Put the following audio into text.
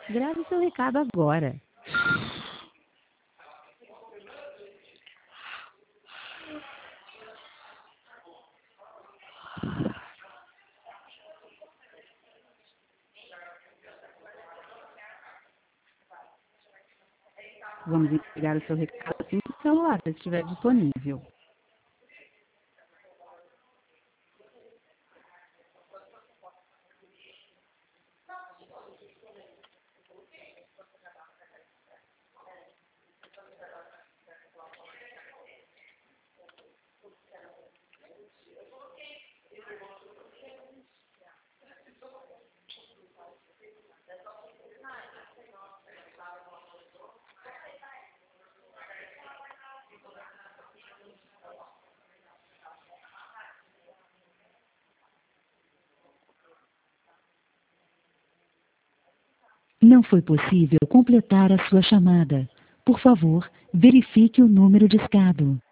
Grave seu recado agora. Vamos entregar o seu recado assim que o celular estiver disponível. Não foi possível completar a sua chamada. Por favor, verifique o número discado.